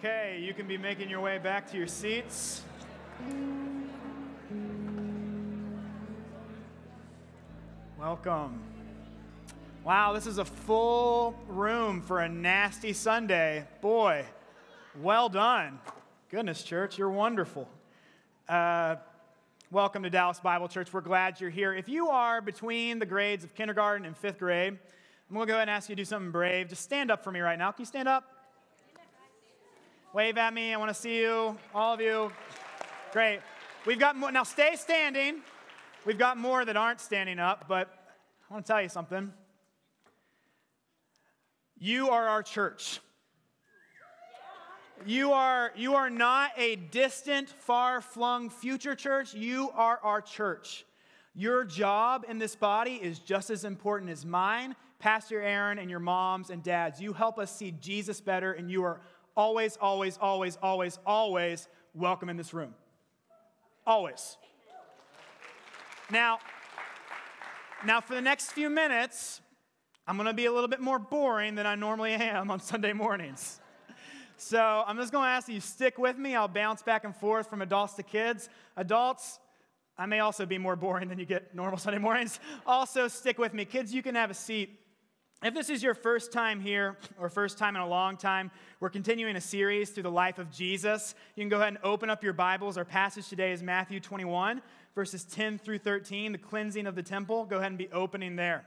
Okay, you can be making your way back to your seats. Welcome. Wow, this is a full room for a nasty Sunday. Boy, well done. Goodness, church, you're wonderful. Welcome to Dallas Bible Church. We're glad you're here. If you are between the grades of kindergarten and fifth grade, I'm going to go ahead and ask you to do something brave. Just stand up for me right now. Can you stand up? Wave at me. I want to see you, all of you. Great. We've got more. Now stay standing. We've got more that aren't standing up, but I want to tell you something. You are our church. You are not a distant, far-flung future church. You are our church. Your job in this body is just as important as mine, Pastor Aaron, and your moms and dads. You help us see Jesus better, and you are always, always, always, always, always welcome in this room. Always. Now for the next few minutes, I'm going to be a little bit more boring than I normally am on Sunday mornings. So I'm just going to ask that you stick with me. I'll bounce back and forth from adults to kids. Adults, I may also be more boring than you get normal Sunday mornings. Also, stick with me. Kids, you can have a seat. If this is your first time here, or first time in a long time, we're continuing a series through the life of Jesus. You can go ahead and open up your Bibles. Our passage today is Matthew 21, verses 10 through 13, the cleansing of the temple. Go ahead and be opening there.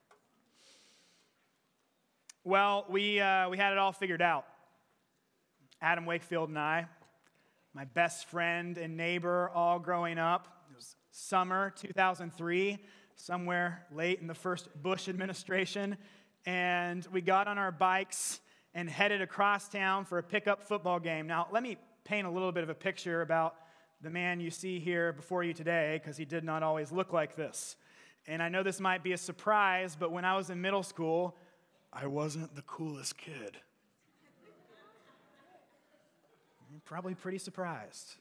Well, we had it all figured out. Adam Wakefield and I, my best friend and neighbor, all growing up. It was summer 2003, somewhere late in the first Bush administration. And we got on our bikes and headed across town for a pickup football game. Now, let me paint a little bit of a picture about the man you see here before you today, because he did not always look like this. And I know this might be a surprise, but when I was in middle school, I wasn't the coolest kid. You're probably pretty surprised.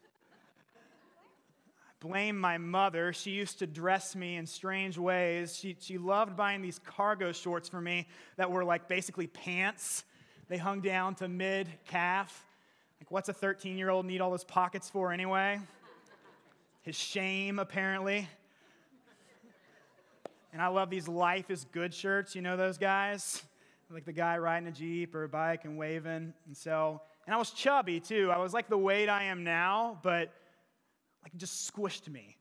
Blame my mother. She used to dress me in strange ways. She loved buying these cargo shorts for me that were like basically pants. They hung down to mid-calf. Like, what's a 13-year-old need all those pockets for anyway? His shame, apparently. And I love these Life is Good shirts. You know those guys? Like the guy riding a Jeep or a bike and waving. And I was chubby, too. I was like the weight I am now, but like just squished me.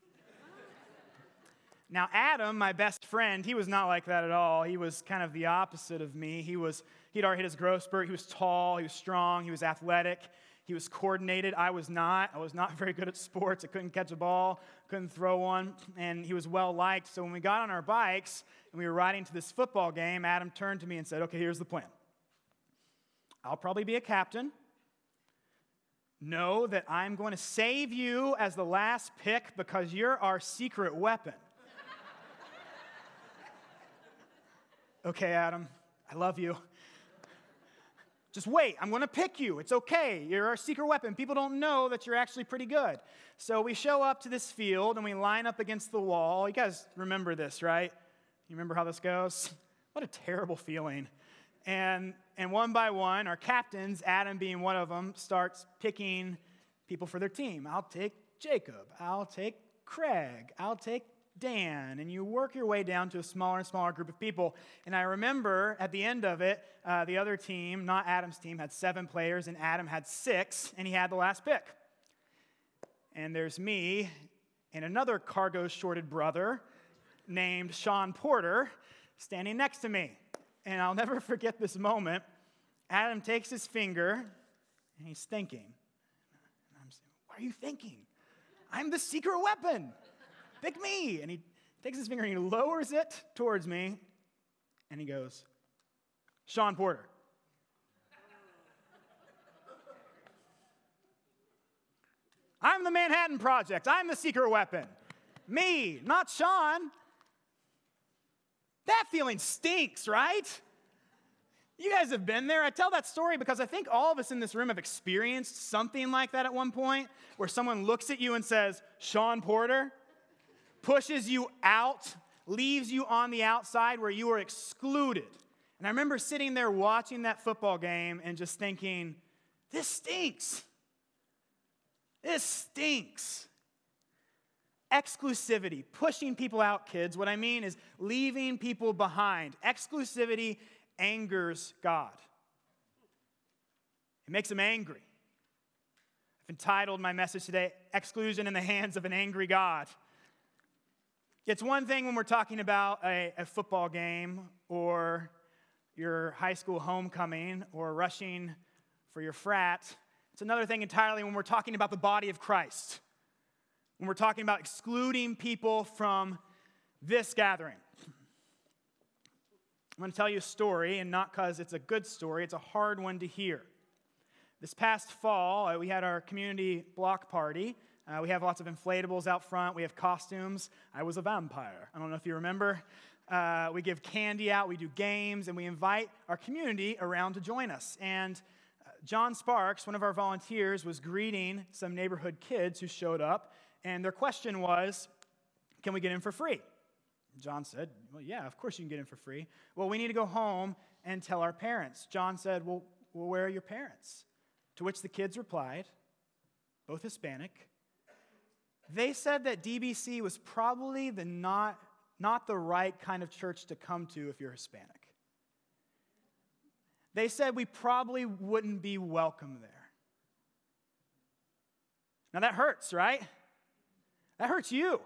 Now, Adam, my best friend, he was not like that at all. He was kind of the opposite of me. He'd already hit his growth spurt. He was tall, he was strong, he was athletic, he was coordinated. I was not. I was not very good at sports. I couldn't catch a ball, couldn't throw one, and he was well-liked. So when we got on our bikes and we were riding to this football game, Adam turned to me and said, okay, here's the plan. I'll probably be a captain. Know that I'm going to save you as the last pick because you're our secret weapon. Okay, Adam, I love you. Just wait, I'm going to pick you. It's okay. You're our secret weapon. People don't know that you're actually pretty good. So we show up to this field and we line up against the wall. You guys remember this, right? You remember how this goes? What a terrible feeling. And one by one, our captains, Adam being one of them, starts picking people for their team. I'll take Jacob. I'll take Craig. I'll take Dan. And you work your way down to a smaller and smaller group of people. And I remember at the end of it, the other team, not Adam's team, had 7 players, and Adam had 6, and he had the last pick. And there's me and another cargo-shorted brother named Sean Porter standing next to me. And I'll never forget this moment. Adam takes his finger, and he's thinking. And I'm saying, what are you thinking? I'm the secret weapon. Pick me. And he takes his finger, and he lowers it towards me, and he goes, Sean Porter. I'm the Manhattan Project. I'm the secret weapon. Me, not Sean. That feeling stinks, right? You guys have been there. I tell that story because I think all of us in this room have experienced something like that at one point, where someone looks at you and says, Sean Porter, pushes you out, leaves you on the outside where you are excluded. And I remember sitting there watching that football game and just thinking, This stinks. This stinks. Exclusivity, pushing people out, kids. What I mean is leaving people behind. Exclusivity angers God. It makes him angry. I've entitled my message today, Exclusion in the Hands of an Angry God. It's one thing when we're talking about a football game or your high school homecoming or rushing for your frat. It's another thing entirely when we're talking about the body of Christ. When we're talking about excluding people from this gathering. I'm going to tell you a story, and not because it's a good story, it's a hard one to hear. This past fall, we had our community block party. We have lots of inflatables out front. We have costumes. I was a vampire. I don't know if you remember. We give candy out. We do games, and we invite our community around to join us. And John Sparks, one of our volunteers, was greeting some neighborhood kids who showed up. And their question was, can we get in for free? John said, well, yeah, of course you can get in for free. Well, we need to go home and tell our parents. John said, well, where are your parents? To which the kids replied, both Hispanic. They said that DBC was probably not the right kind of church to come to if you're Hispanic. They said we probably wouldn't be welcome there. Now that hurts, right? That hurts you.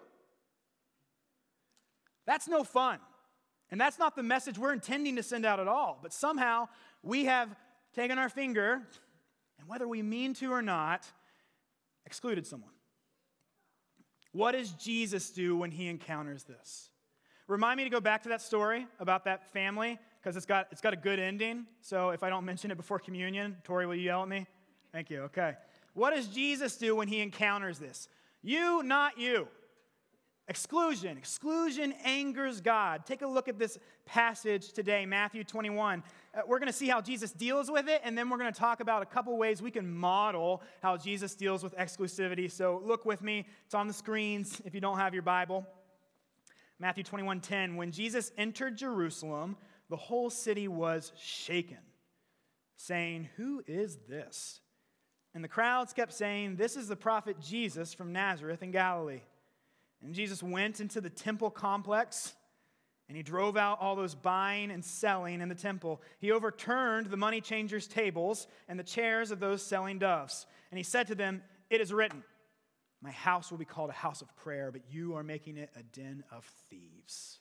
That's no fun. And that's not the message we're intending to send out at all. But somehow we have taken our finger, and whether we mean to or not, excluded someone. What does Jesus do when he encounters this? Remind me to go back to that story about that family, because it's got a good ending. So if I don't mention it before communion, Tori, will you yell at me? Thank you. Okay. What does Jesus do when he encounters this? You, not you. Exclusion. Exclusion angers God. Take a look at this passage today, Matthew 21. We're going to see how Jesus deals with it, and then we're going to talk about a couple ways we can model how Jesus deals with exclusivity. So look with me. It's on the screens if you don't have your Bible. Matthew 21:10. When Jesus entered Jerusalem, the whole city was shaken, saying, "Who is this?" And the crowds kept saying, "This is the prophet Jesus from Nazareth in Galilee." And Jesus went into the temple complex, and he drove out all those buying and selling in the temple. He overturned the money changers' tables and the chairs of those selling doves. And he said to them, "It is written, my house will be called a house of prayer, but you are making it a den of thieves."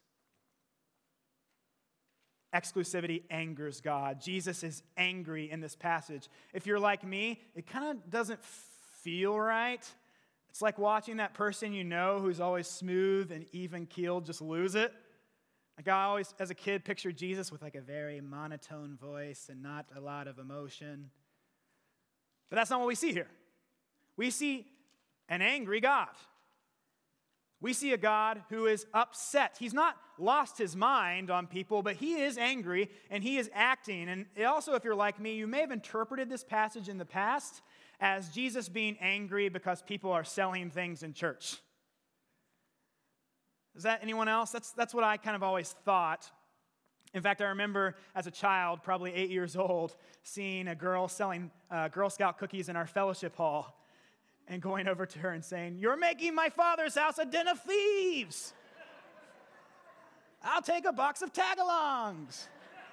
Exclusivity angers God. Jesus is angry in this passage. If you're like me, it kind of doesn't feel right. It's like watching that person you know who's always smooth and even-keeled just lose it. Like I always, as a kid, pictured Jesus with like a very monotone voice and not a lot of emotion. But that's not what we see here. We see an angry God. We see a God who is upset. He's not lost his mind on people, but he is angry and he is acting. And also, if you're like me, you may have interpreted this passage in the past as Jesus being angry because people are selling things in church. Is that anyone else? That's what I kind of always thought. In fact, I remember as a child, probably 8 years old, seeing a girl selling Girl Scout cookies in our fellowship hall and going over to her and saying, "You're making my father's house a den of thieves. I'll take a box of tagalongs."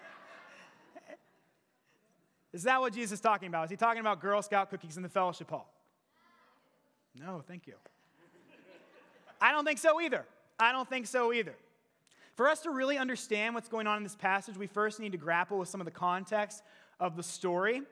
Is that what Jesus is talking about? Is he talking about Girl Scout cookies in the fellowship hall? No, thank you. I don't think so either. I don't think so either. For us to really understand what's going on in this passage, we first need to grapple with some of the context of the story.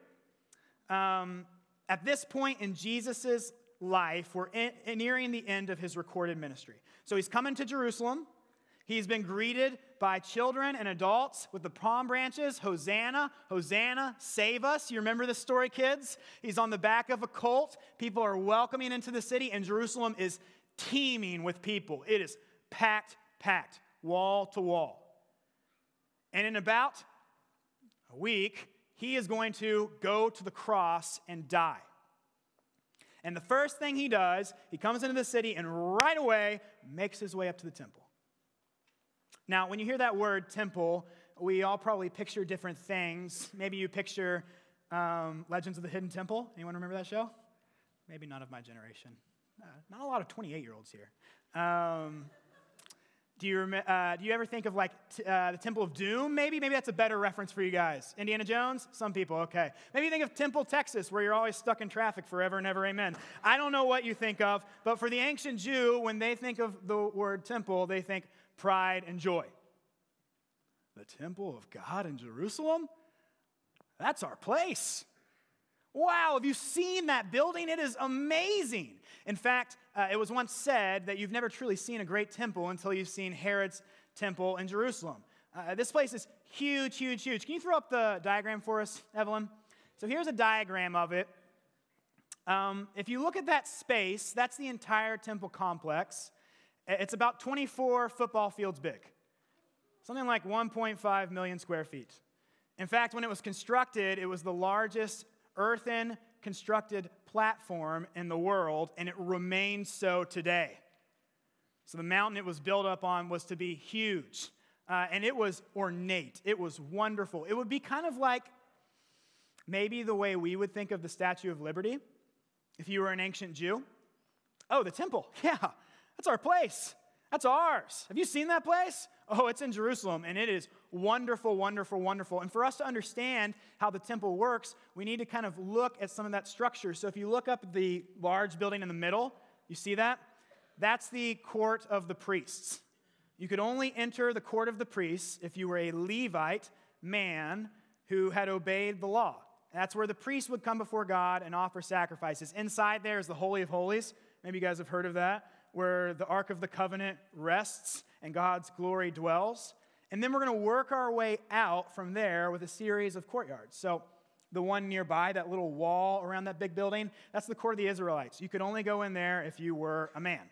At this point in Jesus' life, we're nearing the end of his recorded ministry. So he's coming to Jerusalem. He's been greeted by children and adults with the palm branches. Hosanna, Hosanna, save us. You remember this story, kids? He's on the back of a colt. People are welcoming into the city, and Jerusalem is teeming with people. It is packed, wall to wall. And in about a week, he is going to go to the cross and die. And the first thing he does, he comes into the city and right away makes his way up to the temple. Now, when you hear that word temple, we all probably picture different things. Maybe you picture Legends of the Hidden Temple. Anyone remember that show? Maybe none of my generation. Not a lot of 28-year-olds here. Do you ever think of like the Temple of Doom, maybe? Maybe that's a better reference for you guys. Indiana Jones? Some people, okay. Maybe you think of Temple, Texas, where you're always stuck in traffic forever and ever, amen. I don't know what you think of, but for the ancient Jew, when they think of the word temple, they think pride and joy. The temple of God in Jerusalem? That's our place. Wow, have you seen that building? It is amazing. In fact, it was once said that you've never truly seen a great temple until you've seen Herod's temple in Jerusalem. This place is huge, huge, huge. Can you throw up the diagram for us, Evelyn? So here's a diagram of it. If you look at that space, that's the entire temple complex. It's about 24 football fields big. Something like 1.5 million square feet. In fact, when it was constructed, it was the largest earthen constructed platform in the world, and it remains so today. So the mountain it was built up on was to be huge, and it was ornate. It was wonderful. It would be kind of like maybe the way we would think of the Statue of Liberty if you were an ancient Jew. Oh, the temple. Yeah, that's our place. That's ours. Have you seen that place? Oh, it's in Jerusalem, and it is wonderful, wonderful, wonderful. And for us to understand how the temple works, we need to kind of look at some of that structure. So if you look up the large building in the middle, you see that? That's the court of the priests. You could only enter the court of the priests if you were a Levite man who had obeyed the law. That's where the priest would come before God and offer sacrifices. Inside there is the Holy of Holies. Maybe you guys have heard of that, where the Ark of the Covenant rests and God's glory dwells. And then we're going to work our way out from there with a series of courtyards. So the one nearby, that little wall around that big building, that's the court of the Israelites. You could only go in there if you were a man,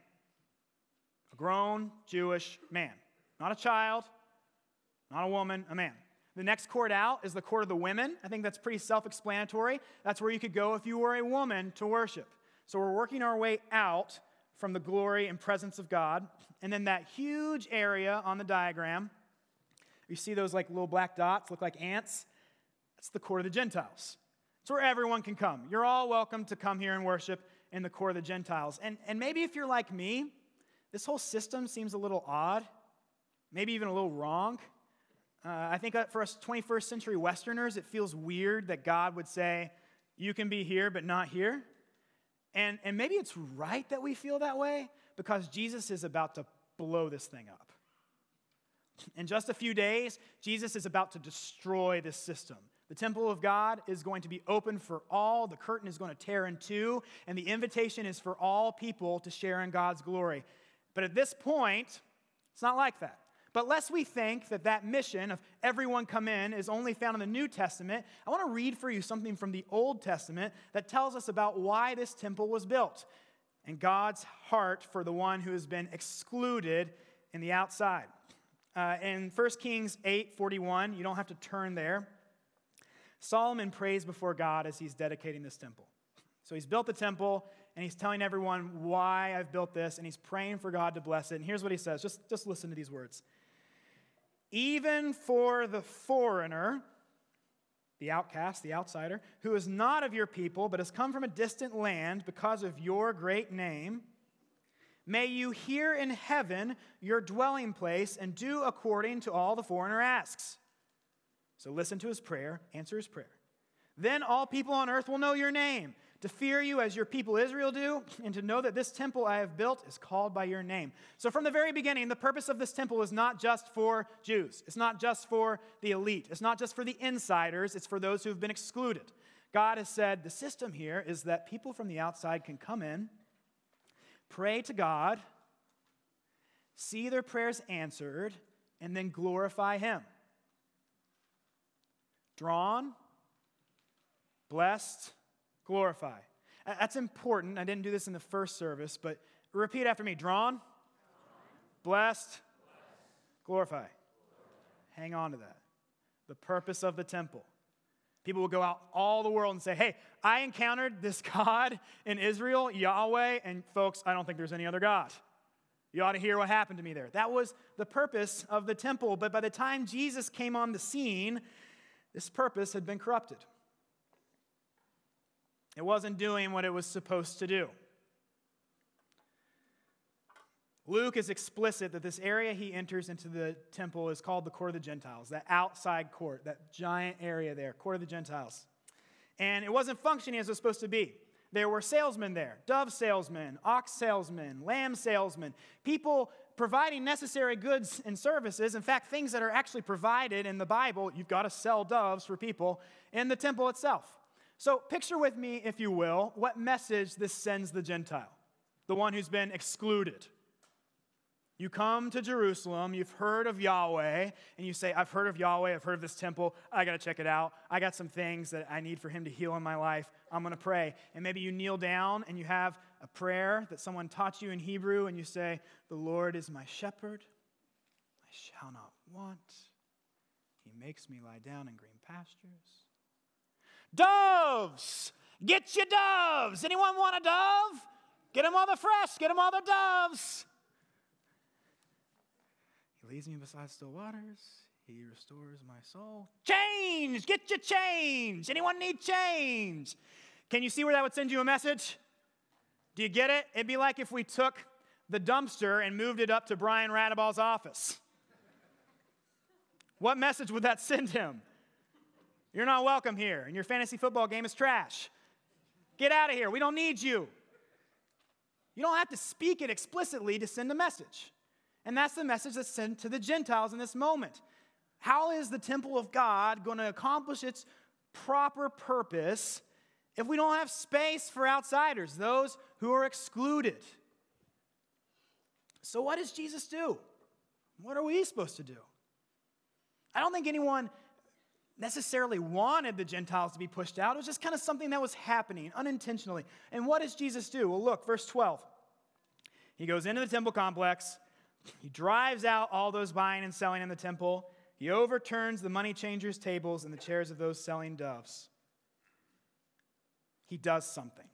a grown Jewish man. Not a child, not a woman, a man. The next court out is the court of the women. I think that's pretty self-explanatory. That's where you could go if you were a woman to worship. So we're working our way out from the glory and presence of God. And then that huge area on the diagram, you see those like little black dots, look like ants? That's the court of the Gentiles. It's where everyone can come. You're all welcome to come here and worship in the court of the Gentiles. And maybe if you're like me, this whole system seems a little odd, maybe even a little wrong. I think for us 21st century Westerners, it feels weird that God would say, you can be here but not here. And maybe it's right that we feel that way because Jesus is about to blow this thing up. In just a few days, Jesus is about to destroy this system. The temple of God is going to be open for all. The curtain is going to tear in two, and the invitation is for all people to share in God's glory. But at this point, it's not like that. But lest we think that that mission of everyone come in is only found in the New Testament, I want to read for you something from the Old Testament that tells us about why this temple was built and God's heart for the one who has been excluded in the outside. In 1 Kings 8:41, you don't have to turn there, Solomon prays before God as he's dedicating this temple. So he's built the temple, and he's telling everyone why I've built this, and he's praying for God to bless it. And here's what he says. Just listen to these words. Even for the foreigner, the outcast, the outsider, who is not of your people, but has come from a distant land because of your great name, may you hear in heaven your dwelling place and do according to all the foreigner asks. So listen to his prayer, answer his prayer. Then all people on earth will know your name, to fear you as your people Israel do, and to know that this temple I have built is called by your name. So from the very beginning, the purpose of this temple is not just for Jews. It's not just for the elite. It's not just for the insiders. It's for those who have been excluded. God has said the system here is that people from the outside can come in, pray to God, see their prayers answered, and then glorify Him. Drawn, blessed, glorify. That's important. I didn't do this in the first service, but repeat after me. Drawn, blessed, glorify. Hang on to that. The purpose of the temple. People will go out all the world and say, hey, I encountered this God in Israel, Yahweh, and folks, I don't think there's any other God. You ought to hear what happened to me there. That was the purpose of the temple, but by the time Jesus came on the scene, this purpose had been corrupted. It wasn't doing what it was supposed to do. Luke is explicit that this area he enters into the temple is called the Court of the Gentiles, that outside court, that giant area there, Court of the Gentiles. And it wasn't functioning as it was supposed to be. There were salesmen there, dove salesmen, ox salesmen, lamb salesmen, people providing necessary goods and services. In fact, things that are actually provided in the Bible, you've got to sell doves for people in the temple itself. So picture with me, if you will, what message this sends the Gentile, the one who's been excluded. You come to Jerusalem, you've heard of Yahweh, and you say, I've heard of Yahweh, I've heard of this temple, I got to check it out. I got some things that I need for him to heal in my life. I'm going to pray. And maybe you kneel down and you have a prayer that someone taught you in Hebrew, and you say, the Lord is my shepherd, I shall not want. He makes me lie down in green pastures. Doves! Get your doves! Anyone want a dove? Get them all the fresh, get them all the doves. He leads me beside still waters. He restores my soul. Change! Get your change! Anyone need change? Can you see where that would send you a message? Do you get it? It'd be like if we took the dumpster and moved it up to Brian Radaball's office. What message would that send him? You're not welcome here, and your fantasy football game is trash. Get out of here. We don't need you. You don't have to speak it explicitly to send a message. And that's the message that's sent to the Gentiles in this moment. How is the temple of God going to accomplish its proper purpose if we don't have space for outsiders, those who are excluded? So what does Jesus do? What are we supposed to do? I don't think anyone necessarily wanted the Gentiles to be pushed out. It was just kind of something that was happening unintentionally. And what does Jesus do? Well, look, verse 12. He goes into the temple complex. He drives out all those buying and selling in the temple. He overturns the money changers' tables and the chairs of those selling doves. He does something.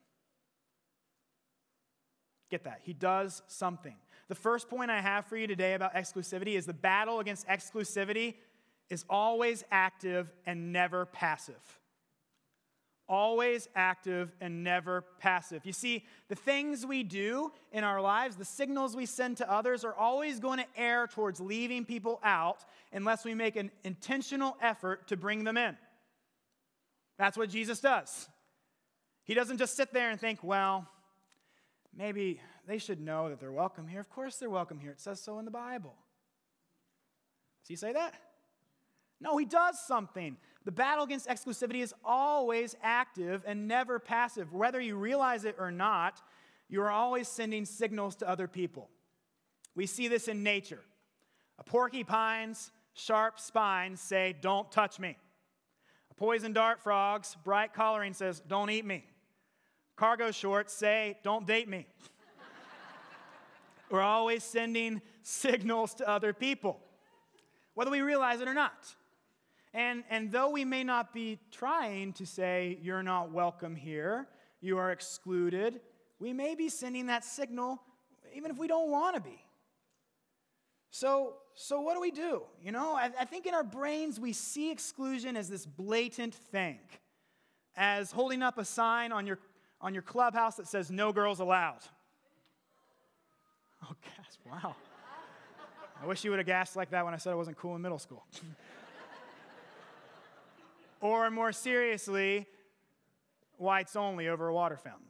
Get that. He does something. The first point I have for you today about exclusivity is the battle against exclusivity is always active and never passive. Always active and never passive. You see, the things we do in our lives, the signals we send to others are always going to err towards leaving people out unless we make an intentional effort to bring them in. That's what Jesus does. He doesn't just sit there and think, well, maybe they should know that they're welcome here. Of course they're welcome here. It says so in the Bible. Does he say that? No, he does something. The battle against exclusivity is always active and never passive. Whether you realize it or not, you are always sending signals to other people. We see this in nature. A porcupine's sharp spines say, don't touch me. A poison dart frog's bright coloring says, don't eat me. Cargo shorts say, don't date me. We're always sending signals to other people, whether we realize it or not. And though we may not be trying to say, you're not welcome here, you are excluded, we may be sending that signal even if we don't want to be. So what do? You know, I think in our brains we see exclusion as this blatant thing, as holding up a sign on your clubhouse that says, no girls allowed. Oh, gosh, wow. I wish you would have gasped like that when I said I wasn't cool in middle school. Or more seriously, whites only over a water fountain.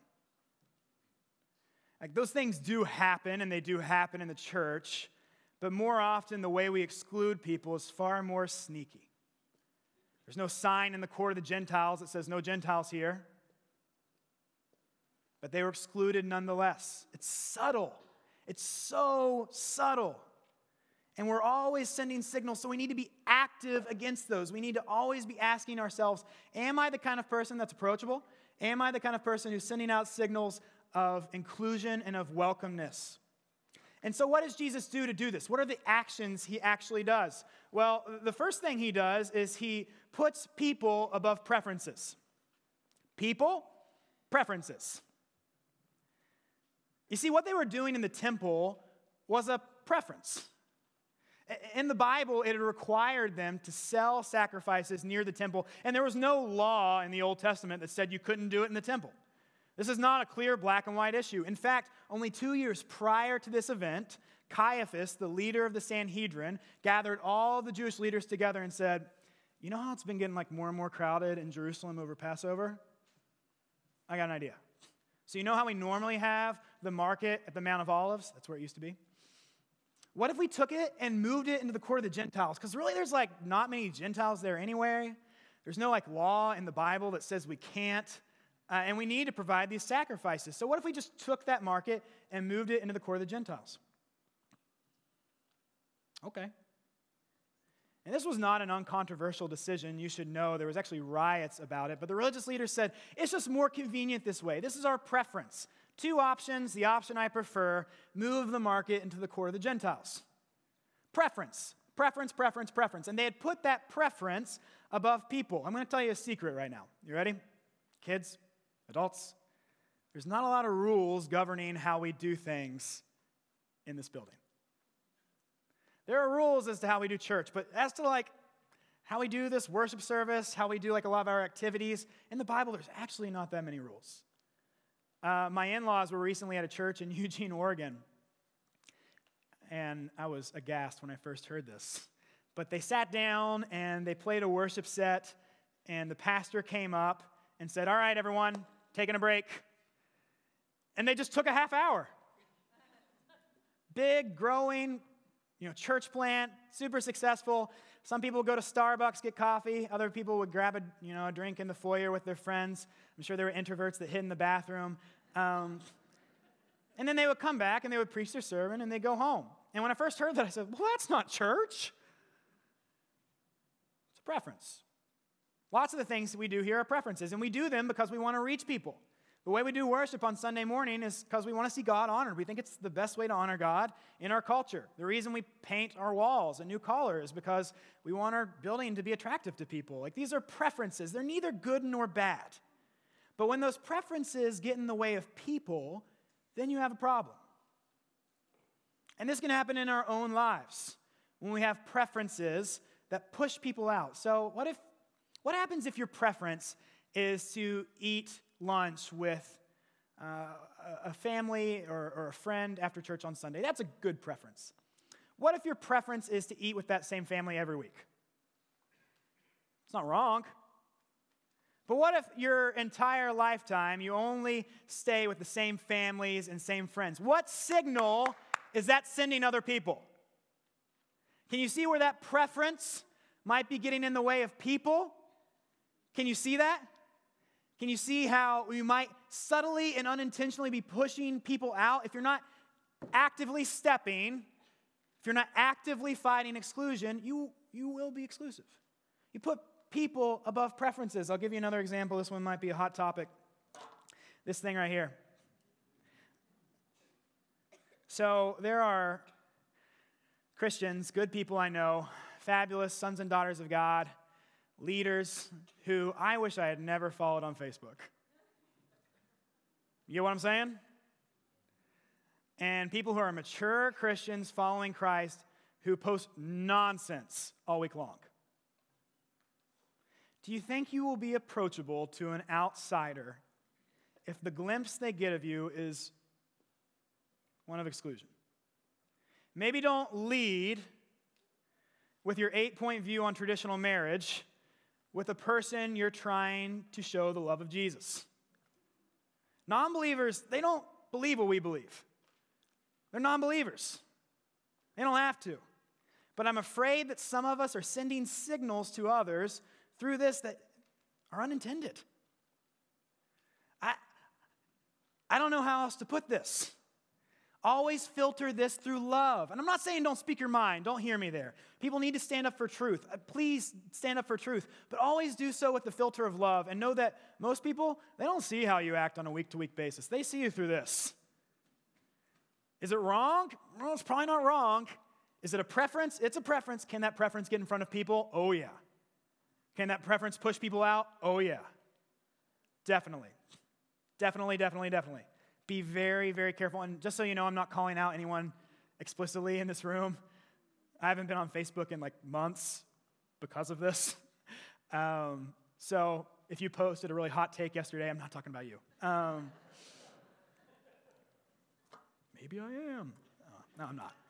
Like those things do happen, and they do happen in the church, but more often the way we exclude people is far more sneaky. There's no sign in the court of the Gentiles that says no Gentiles here, but they were excluded nonetheless. It's subtle. It's so subtle. And we're always sending signals, so we need to be active against those. We need to always be asking ourselves, am I the kind of person that's approachable? Am I the kind of person who's sending out signals of inclusion and of welcomeness? And so what does Jesus do to do this? What are the actions he actually does? Well, the first thing he does is he puts people above preferences. People, preferences. You see, what they were doing in the temple was a preference. In the Bible, it required them to sell sacrifices near the temple, and there was no law in the Old Testament that said you couldn't do it in the temple. This is not a clear black and white issue. In fact, only 2 years prior to this event, Caiaphas, the leader of the Sanhedrin, gathered all the Jewish leaders together and said, you know how it's been getting more and more crowded in Jerusalem over Passover? I got an idea. So you know how we normally have the market at the Mount of Olives? That's where it used to be. What if we took it and moved it into the court of the Gentiles? Because really there's not many Gentiles there anyway. There's no law in the Bible that says we can't. And we need to provide these sacrifices. So what if we just took that market and moved it into the court of the Gentiles? Okay. And this was not an uncontroversial decision. You should know there was actually riots about it. But the religious leaders said, it's just more convenient this way. This is our preference. 2 options. The option I prefer, move the market into the court of the Gentiles. Preference. Preference, preference, preference. And they had put that preference above people. I'm going to tell you a secret right now. You ready? Kids, adults, there's not a lot of rules governing how we do things in this building. There are rules as to how we do church, but as to how we do this worship service, how we do a lot of our activities, in the Bible, there's actually not that many rules. My in-laws were recently at a church in Eugene, Oregon, and I was aghast when I first heard this. But they sat down and they played a worship set, and the pastor came up and said, all right, everyone, taking a break. And they just took a half hour. Big, growing, church plant, super successful. Some people would go to Starbucks, get coffee. Other people would grab a drink in the foyer with their friends. I'm sure there were introverts that hid in the bathroom. And then they would come back and they would preach their sermon and they'd go home. And when I first heard that, I said, well, that's not church. It's a preference. Lots of the things that we do here are preferences, and we do them because we want to reach people. The way we do worship on Sunday morning is because we want to see God honored. We think it's the best way to honor God in our culture. The reason we paint our walls a new color is because we want our building to be attractive to people. These are preferences. They're neither good nor bad. But when those preferences get in the way of people, then you have a problem. And this can happen in our own lives when we have preferences that push people out. So what happens if your preference is to eat lunch with a family or a friend after church on Sunday? That's a good preference. What if your preference is to eat with that same family every week? It's not wrong. But what if your entire lifetime you only stay with the same families and same friends? What signal is that sending other people? Can you see where that preference might be getting in the way of people? Can you see that? Can you see how you might subtly and unintentionally be pushing people out? If you're not actively stepping, if you're not actively fighting exclusion, you will be exclusive. You put people above preferences. I'll give you another example. This one might be a hot topic. This thing right here. So there are Christians, good people I know, fabulous sons and daughters of God, leaders who I wish I had never followed on Facebook. You get what I'm saying? And people who are mature Christians following Christ who post nonsense all week long. Do you think you will be approachable to an outsider if the glimpse they get of you is one of exclusion? Maybe don't lead with your 8-point view on traditional marriage with a person you're trying to show the love of Jesus. Non-believers, they don't believe what we believe. They're non-believers. They don't have to. But I'm afraid that some of us are sending signals to others through this that are unintended. I don't know how else to put this. Always filter this through love. And I'm not saying don't speak your mind. Don't hear me there. People need to stand up for truth. Please stand up for truth. But always do so with the filter of love. And know that most people, they don't see how you act on a week-to-week basis. They see you through this. Is it wrong? Well, it's probably not wrong. Is it a preference? It's a preference. Can that preference get in front of people? Oh, yeah. Can that preference push people out? Oh, yeah. Definitely. Definitely, definitely, definitely. Be very, very careful. And just so you know, I'm not calling out anyone explicitly in this room. I haven't been on Facebook in like months because of this. So if you posted a really hot take yesterday, I'm not talking about you. Maybe I am. No, I'm not.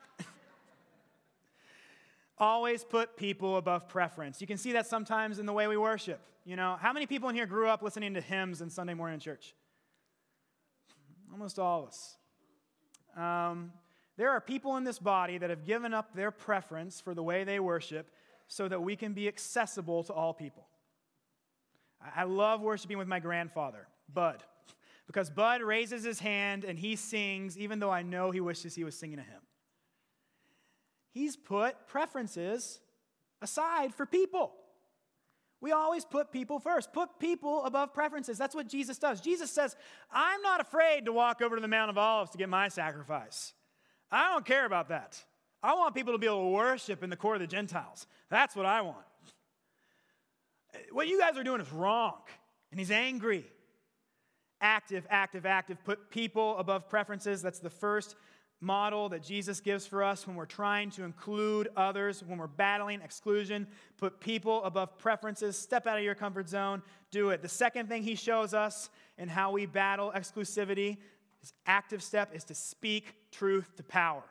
Always put people above preference. You can see that sometimes in the way we worship. You know, how many people in here grew up listening to hymns in Sunday morning church? Almost all of us. There are people in this body that have given up their preference for the way they worship so that we can be accessible to all people. I love worshiping with my grandfather, Bud, because Bud raises his hand and he sings even though I know he wishes he was singing a hymn. He's put preferences aside for people. We always put people first. Put people above preferences. That's what Jesus does. Jesus says, I'm not afraid to walk over to the Mount of Olives to get my sacrifice. I don't care about that. I want people to be able to worship in the court of the Gentiles. That's what I want. What you guys are doing is wrong. And he's angry. Active. Put people above preferences. That's the first model that Jesus gives for us when we're trying to include others, when we're battling exclusion. Put people above preferences. Step out of your comfort zone. Do it. The second thing he shows us in how we battle exclusivity, his active step, is to speak truth to power.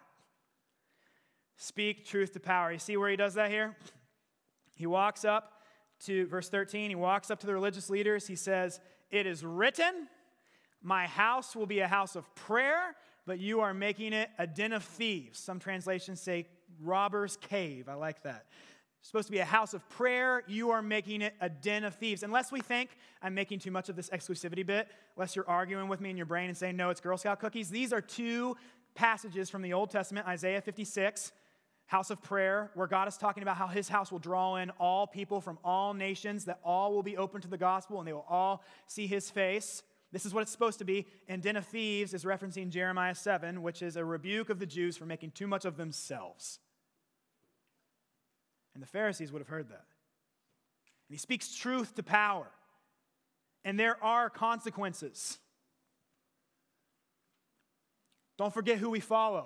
Speak truth to power. You see where he does that here? He walks up to verse 13. He walks up to the religious leaders. He says, it is written, my house will be a house of prayer, but you are making it a den of thieves. Some translations say robber's cave. I like that. It's supposed to be a house of prayer. You are making it a den of thieves. Unless we think I'm making too much of this exclusivity bit, unless you're arguing with me in your brain and saying, no, it's Girl Scout cookies. These are two passages from the Old Testament, Isaiah 56, house of prayer, where God is talking about how his house will draw in all people from all nations, that all will be open to the gospel and they will all see his face. This is what it's supposed to be. And den of thieves is referencing Jeremiah 7, which is a rebuke of the Jews for making too much of themselves. And the Pharisees would have heard that. And he speaks truth to power. And there are consequences. Don't forget who we follow.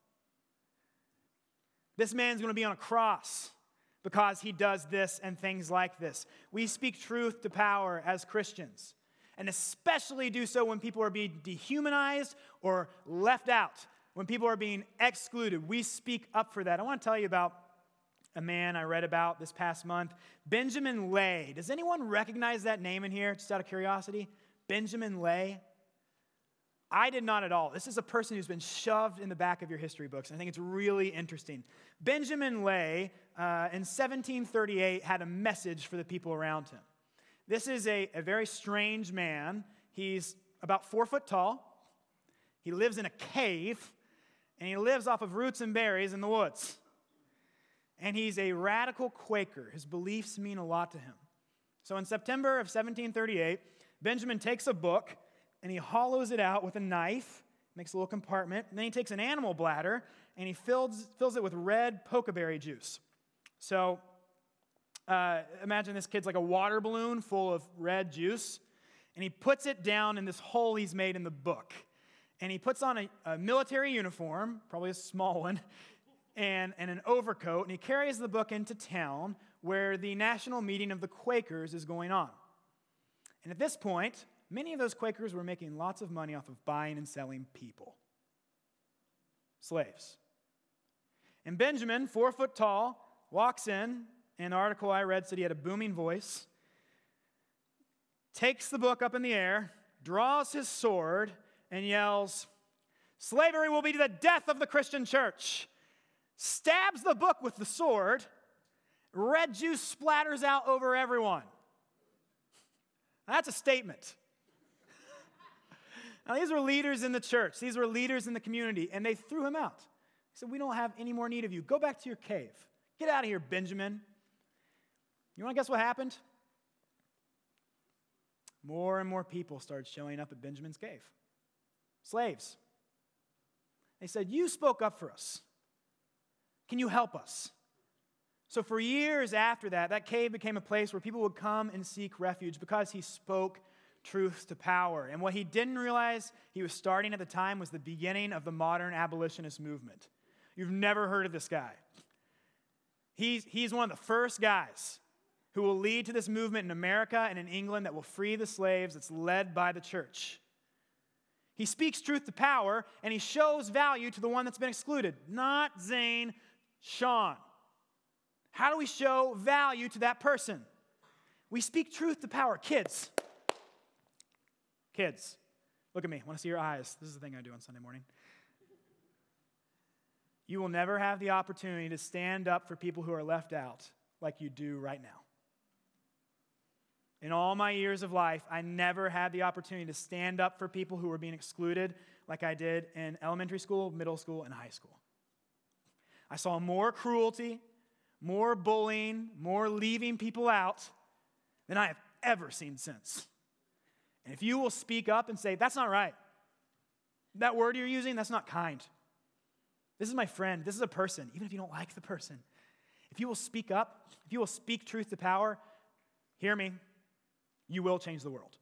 This man's going to be on a cross because he does this and things like this. We speak truth to power as Christians. And especially do so when people are being dehumanized or left out, when people are being excluded. We speak up for that. I want to tell you about a man I read about this past month, Benjamin Lay. Does anyone recognize that name in here, just out of curiosity? Benjamin Lay? I did not at all. This is a person who's been shoved in the back of your history books. I think it's really interesting. Benjamin Lay, in 1738, had a message for the people around him. This is a very strange man. He's about 4 foot tall. He lives in a cave, and he lives off of roots and berries in the woods. And he's a radical Quaker. His beliefs mean a lot to him. So in September of 1738, Benjamin takes a book, and he hollows it out with a knife, makes a little compartment, and then he takes an animal bladder, and he fills it with red pokeberry juice. So imagine this kid's like a water balloon full of red juice, and he puts it down in this hole he's made in the book. And he puts on a military uniform, probably a small one, and an overcoat, and he carries the book into town where the national meeting of the Quakers is going on. And at this point, many of those Quakers were making lots of money off of buying and selling people. Slaves. And Benjamin, 4 foot tall, walks in. An article I read said he had a booming voice, takes the book up in the air, draws his sword, and yells, "Slavery will be to the death of the Christian church." Stabs the book with the sword. Red juice splatters out over everyone. That's a statement. Now, these were leaders in the church. These were leaders in the community, and they threw him out. He said, "We don't have any more need of you. Go back to your cave. Get out of here, Benjamin." You want to guess what happened? More and more people started showing up at Benjamin's cave. Slaves. They said, "You spoke up for us. Can you help us?" So for years after that, that cave became a place where people would come and seek refuge because he spoke truth to power. And what he didn't realize he was starting at the time was the beginning of the modern abolitionist movement. You've never heard of this guy. He's one of the first guys who will lead to this movement in America and in England that will free the slaves. It's led by the church. He speaks truth to power, and he shows value to the one that's been excluded. Not Zane, Sean. How do we show value to that person? We speak truth to power. Kids, look at me. I want to see your eyes. This is the thing I do on Sunday morning. You will never have the opportunity to stand up for people who are left out like you do right now. In all my years of life, I never had the opportunity to stand up for people who were being excluded like I did in elementary school, middle school, and high school. I saw more cruelty, more bullying, more leaving people out than I have ever seen since. And if you will speak up and say, that's not right. That word you're using, that's not kind. This is my friend. This is a person, even if you don't like the person. If you will speak up, if you will speak truth to power, hear me, you will change the world.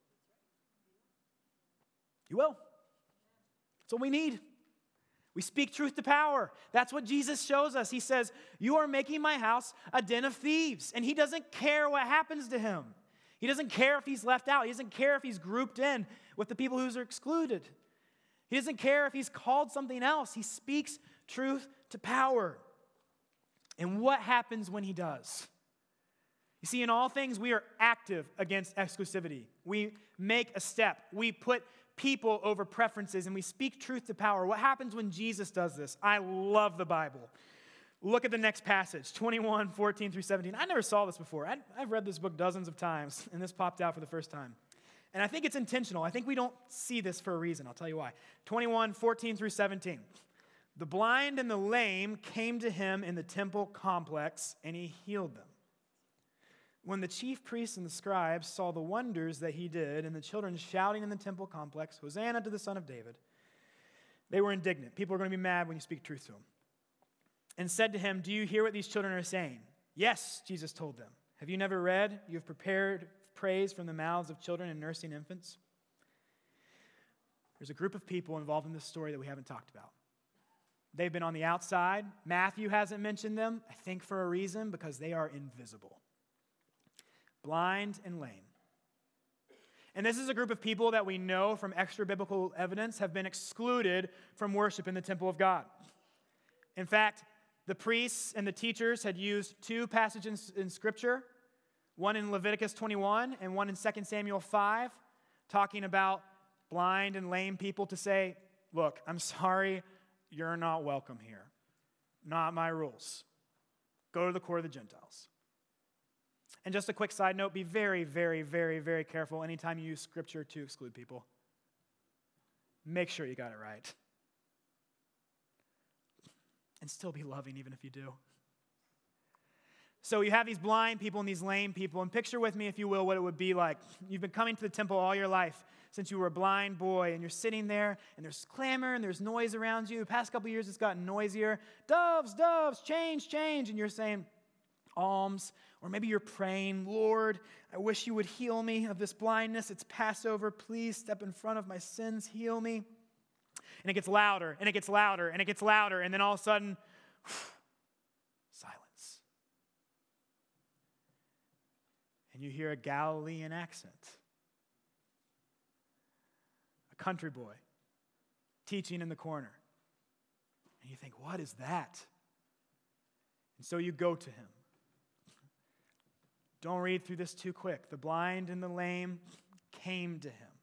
You will. That's what we need. We speak truth to power. That's what Jesus shows us. He says, you are making my house a den of thieves. And he doesn't care what happens to him. He doesn't care if he's left out. He doesn't care if he's grouped in with the people who are excluded. He doesn't care if he's called something else. He speaks truth to power. And what happens when he does? You see, in all things, we are active against exclusivity. We make a step. We put people over preferences, and we speak truth to power. What happens when Jesus does this? I love the Bible. Look at the next passage, 21:14-17. I never saw this before. I've read this book dozens of times, and this popped out for the first time. And I think it's intentional. I think we don't see this for a reason. I'll tell you why. 21:14-17. The blind and the lame came to him in the temple complex, and he healed them. When the chief priests and the scribes saw the wonders that he did and the children shouting in the temple complex, Hosanna to the Son of David, they were indignant. People are going to be mad when you speak truth to them. And said to him, do you hear what these children are saying? Yes, Jesus told them. Have you never read, you have prepared praise from the mouths of children and nursing infants? There's a group of people involved in this story that we haven't talked about. They've been on the outside. Matthew hasn't mentioned them, I think for a reason, because they are invisible. Blind and lame. And this is a group of people that we know from extra biblical evidence have been excluded from worship in the temple of God. In fact, the priests and the teachers had used two passages in Scripture, one in Leviticus 21 and one in 2 Samuel 5, talking about blind and lame people to say, look, I'm sorry, you're not welcome here. Not my rules. Go to the court of the Gentiles. And just a quick side note, be very, very, very, very careful anytime you use Scripture to exclude people. Make sure you got it right. And still be loving even if you do. So you have these blind people and these lame people, and picture with me, if you will, what it would be like. You've been coming to the temple all your life since you were a blind boy, and you're sitting there, and there's clamor, and there's noise around you. The past couple of years, it's gotten noisier. Doves, doves, change, change. And you're saying, alms, or maybe you're praying, Lord, I wish you would heal me of this blindness. It's Passover. Please step in front of my sins. Heal me. And it gets louder, and it gets louder, and it gets louder, and then all of a sudden, silence. And you hear a Galilean accent. A country boy teaching in the corner. And you think, what is that? And so you go to him. Don't read through this too quick. The blind and the lame came to him.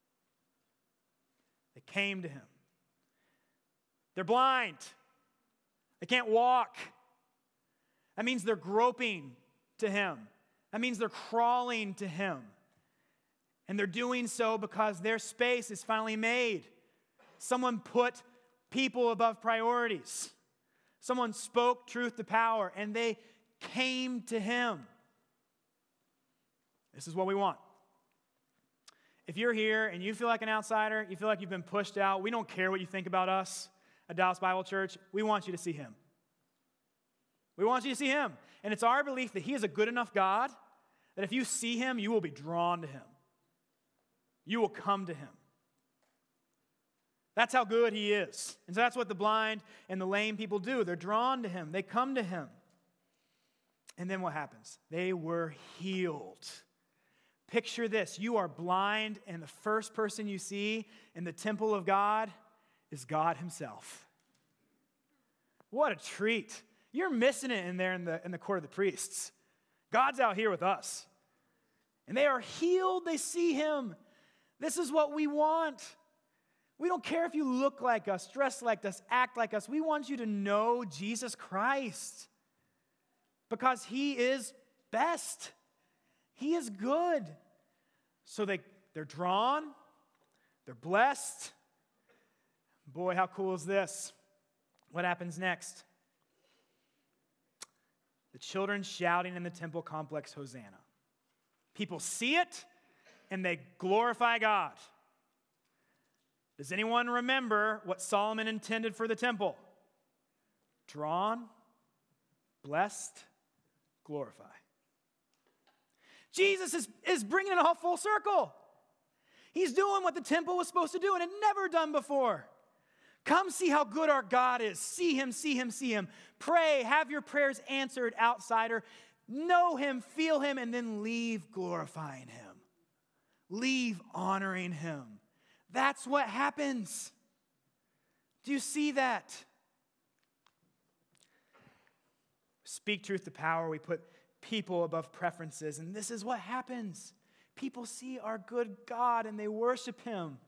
They came to him. They're blind. They can't walk. That means they're groping to him. That means they're crawling to him. And they're doing so because their space is finally made. Someone put people above priorities. Someone spoke truth to power, and they came to him. This is what we want. If you're here and you feel like an outsider, you feel like you've been pushed out, we don't care what you think about us at Dallas Bible Church. We want you to see him. We want you to see him. And it's our belief that he is a good enough God that if you see him, you will be drawn to him. You will come to him. That's how good he is. And so that's what the blind and the lame people do. They're drawn to him. They come to him. And then what happens? They were healed. Picture this. You are blind, and the first person you see in the temple of God is God himself. What a treat. You're missing it in there in the court of the priests. God's out here with us. And they are healed. They see him. This is what we want. We don't care if you look like us, dress like us, act like us. We want you to know Jesus Christ because he is best. He is good. So they're drawn. They're blessed. Boy, how cool is this? What happens next? The children shouting in the temple complex, Hosanna. People see it, and they glorify God. Does anyone remember what Solomon intended for the temple? Drawn, blessed, glorify. Jesus is bringing it all full circle. He's doing what the temple was supposed to do and had never done before. Come see how good our God is. See him, see him, see him. Pray, have your prayers answered, outsider. Know him, feel him, and then leave glorifying him. Leave honoring him. That's what happens. Do you see that? Speak truth to power. We put people above preferences, and this is what happens. People see our good God, and they worship him.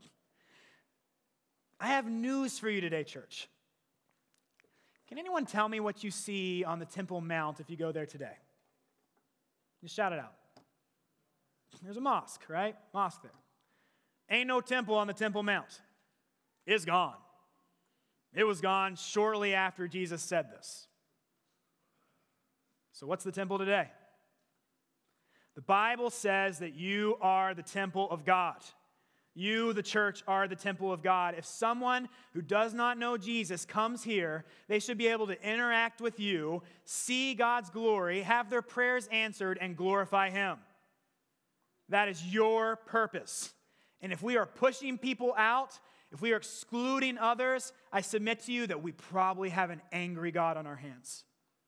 I have news for you today, church. Can anyone tell me what you see on the Temple Mount if you go there today? Just shout it out. There's a mosque, right? Mosque there. Ain't no temple on the Temple Mount. It's gone. It was gone shortly after Jesus said this. So what's the temple today? The Bible says that you are the temple of God. You, the church, are the temple of God. If someone who does not know Jesus comes here, they should be able to interact with you, see God's glory, have their prayers answered, and glorify him. That is your purpose. And if we are pushing people out, if we are excluding others, I submit to you that we probably have an angry God on our hands.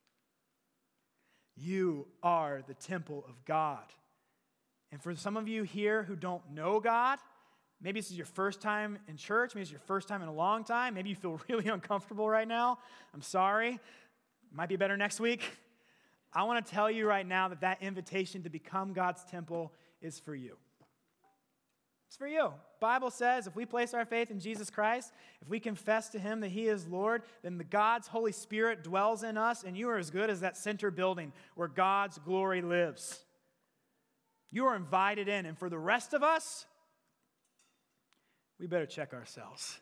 You are the temple of God. And for some of you here who don't know God, maybe this is your first time in church, maybe it's your first time in a long time, maybe you feel really uncomfortable right now. I'm sorry. Might be better next week. I want to tell you right now that invitation to become God's temple is for you. It's for you. Bible says if we place our faith in Jesus Christ, if we confess to him that he is Lord, then the God's Holy Spirit dwells in us, and you are as good as that center building where God's glory lives. You are invited in, and for the rest of us, we better check ourselves.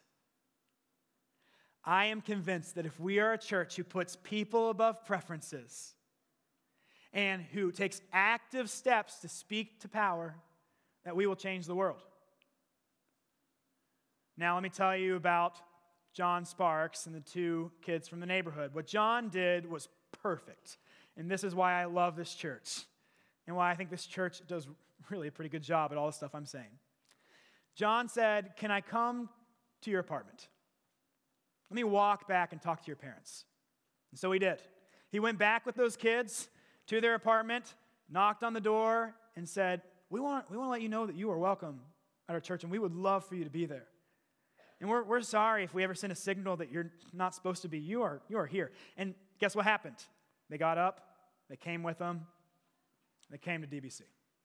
I am convinced that if we are a church who puts people above preferences and who takes active steps to speak to power, that we will change the world. Now, let me tell you about John Sparks and the two kids from the neighborhood. What John did was perfect, and this is why I love this church and why I think this church does really a pretty good job at all the stuff I'm saying. John said, "Can I come to your apartment? Let me walk back and talk to your parents." And so he did. He went back with those kids to their apartment, knocked on the door, and said, we want to let you know that you are welcome at our church, and we would love for you to be there. And we're sorry if we ever send a signal that you're not supposed to be. You are here. And guess what happened? They got up, they came with them, they came to DBC.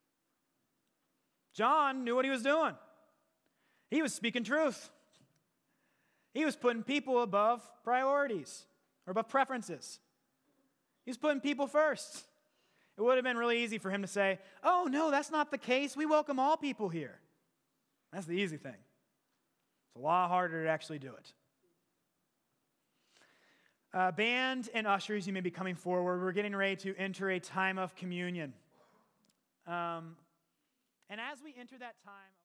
John knew what he was doing. He was speaking truth. He was putting people above priorities or above preferences. He was putting people first. It would have been really easy for him to say, "Oh, no, that's not the case. We welcome all people here." That's the easy thing. It's a lot harder to actually do it. Band and ushers, you may be coming forward. We're getting ready to enter a time of communion. And as we enter that time...